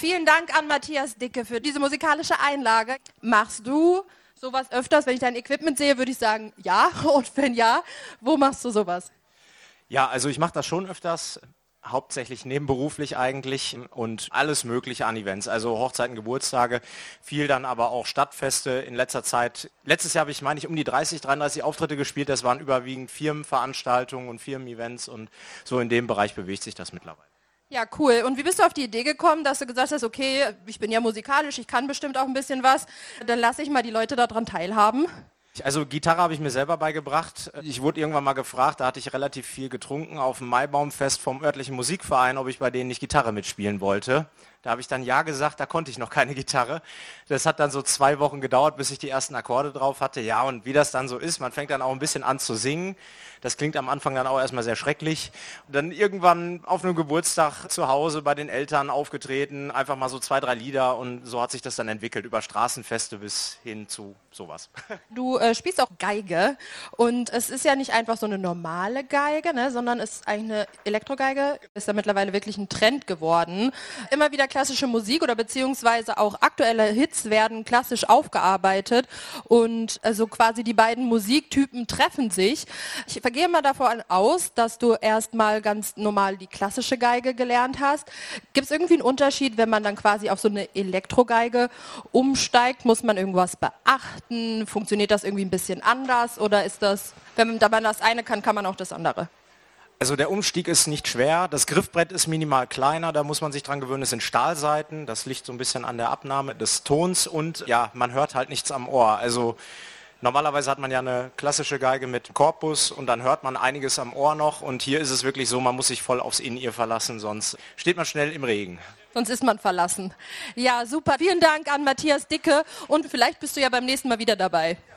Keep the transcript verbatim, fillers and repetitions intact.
vielen Dank an Matthias Dicke für diese musikalische Einlage. Machst du sowas öfters? Wenn ich dein Equipment sehe, würde ich sagen, ja. Und wenn ja, wo machst du sowas? Ja, also ich mache das schon öfters. Hauptsächlich nebenberuflich eigentlich und alles mögliche an Events, also Hochzeiten, Geburtstage, viel dann aber auch Stadtfeste in letzter Zeit. Letztes Jahr habe ich, meine ich, um die dreißig, dreiunddreißig Auftritte gespielt, das waren überwiegend Firmenveranstaltungen und Firmen-Events und so in dem Bereich bewegt sich das mittlerweile. Ja, cool. Und wie bist du auf die Idee gekommen, dass du gesagt hast, okay, ich bin ja musikalisch, ich kann bestimmt auch ein bisschen was, dann lasse ich mal die Leute daran teilhaben? Also Gitarre habe ich mir selber beigebracht. Ich wurde irgendwann mal gefragt, da hatte ich relativ viel getrunken auf dem Maibaumfest vom örtlichen Musikverein, ob ich bei denen nicht Gitarre mitspielen wollte. Da habe ich dann ja gesagt, da konnte ich noch keine Gitarre. Das hat dann so zwei Wochen gedauert, bis ich die ersten Akkorde drauf hatte. Ja, und wie das dann so ist, man fängt dann auch ein bisschen an zu singen. Das klingt am Anfang dann auch erstmal sehr schrecklich. Und dann irgendwann auf einem Geburtstag zu Hause bei den Eltern aufgetreten, einfach mal so zwei, drei Lieder und so hat sich das dann entwickelt, über Straßenfeste bis hin zu sowas. Du äh, spielst auch Geige und es ist ja nicht einfach so eine normale Geige, ne, sondern es ist eigentlich eine Elektrogeige. Ist ja mittlerweile wirklich ein Trend geworden. Immer wieder klassische Musik oder beziehungsweise auch aktuelle Hits werden klassisch aufgearbeitet und also quasi die beiden Musiktypen treffen sich. Ich gehe mal davon aus, dass du erstmal ganz normal die klassische Geige gelernt hast. Gibt es irgendwie einen Unterschied, wenn man dann quasi auf so eine Elektrogeige umsteigt? Muss man irgendwas beachten? Funktioniert das irgendwie ein bisschen anders? Oder ist das, wenn man das eine kann, kann man auch das andere? Also der Umstieg ist nicht schwer, das Griffbrett ist minimal kleiner, da muss man sich dran gewöhnen, es sind Stahlsaiten, das liegt so ein bisschen an der Abnahme des Tons und ja, man hört halt nichts am Ohr. Also normalerweise hat man ja eine klassische Geige mit Korpus und dann hört man einiges am Ohr noch und hier ist es wirklich so, man muss sich voll aufs In-Ear verlassen, sonst steht man schnell im Regen. Sonst ist man verlassen. Ja, super. Vielen Dank an Matthias Dicke und vielleicht bist du ja beim nächsten Mal wieder dabei.